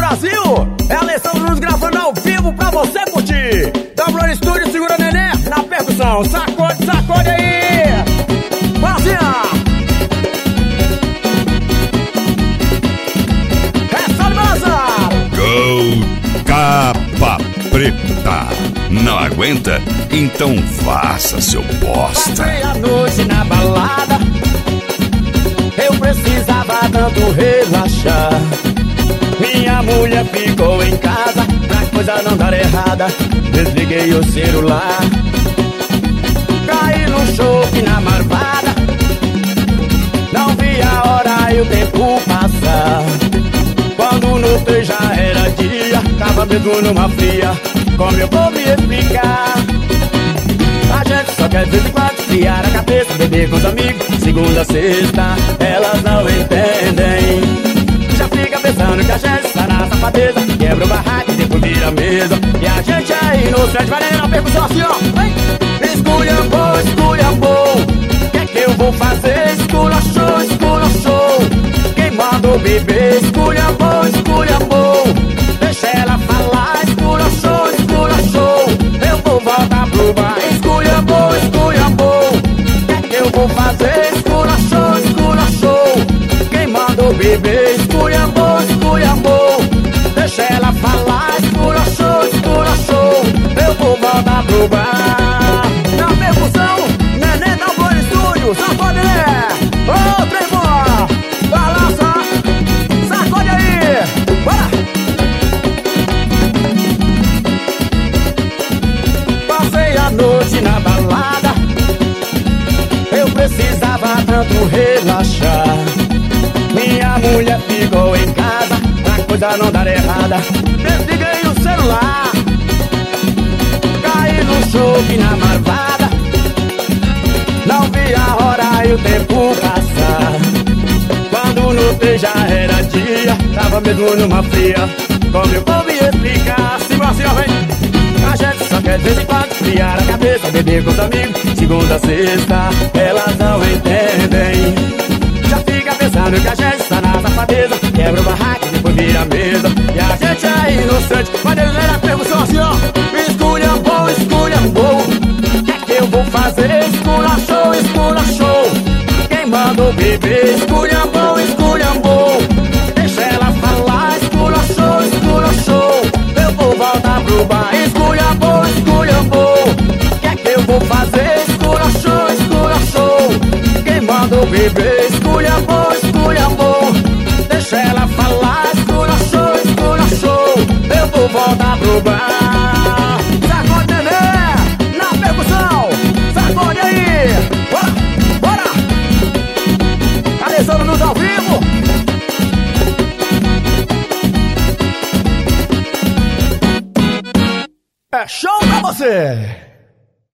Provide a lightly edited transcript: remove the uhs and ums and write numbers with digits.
Brasil, é a Alessandro Nunes gravando ao vivo pra você curtir. Double Studio, segura neném na percussão. Sacode, sacode aí. Brasil. É só de balançar. Gol, capa preta. Não aguenta? Então faça, seu bosta. Passei a noite na balada, eu precisava tanto relaxar. Minha mulher ficou em casa, pra coisa não dar errada. Desliguei o celular, caí no choque na marvada. Não vi a hora e o tempo passar. Quando notei já era dia, tava mesmo numa fria. Como eu vou me explicar? A gente só quer de vez em quando criar a cabeça, beber com os amigos, segunda, sexta, elas não entendem. Já fica pensando que a gente está na safadeza, quebra o barraco e depois vira a mesa. E a gente é inocente, vai nem na percussão assim, ó. Esculhambou, esculhambou, que é que eu vou fazer? Esculachou, esculachou, quem mandou beber? Esculhambou, esculhambou, deixa ela falar. Esculachou, esculachou, eu vou voltar pro bar. Esculhambou, esculhambou, que é que eu vou fazer? Esculachou, esculachou, quem mandou beber? Esculhambou, esculhambou, deixa ela falar. Esculachou, esculachou, eu vou voltar pro bar. Na percussão, neném na boa estúdio, sacode aí. Ô, tremor, balança, sacode aí, bora. Passei a noite na balada, eu precisava tanto relaxar. Minha mulher ficou em casa, pra coisa não dar errada. Desliguei o celular, caí no choque na marvada. Não vi a hora e o tempo passar. Quando notei já era dia, tava mesmo numa fria. Como eu vou me explicar? Segura assim, ó, vem. A gente só quer de vez em quando criar a cabeça, beber com os amigos, segunda, sexta, elas não entendem. Já fica pensando que a gente está na safadeza, quebra o barraco e depois vira a mesa. E a gente é inocente, mas ele era a percussão assim, ó. Esculhambou, esculhambou, que é que eu vou fazer? Esculachou, esculachou, quem mandou beber? Esculhambou, esculhambou, deixa ela falar. Esculachou, esculachou, eu vou voltar pro bar. Esculhambou, esculhambou, que é que eu vou fazer? Esculachou, esculachou, quem mandou beber? Esculhambou, esculhambou, deixa ela falar. Esculachou, esculachou, eu vou voltar pro bar. Sacode, neném, na percussão, sacode aí. Bora, bora. Alessandro Nunes ao vivo. É show pra você.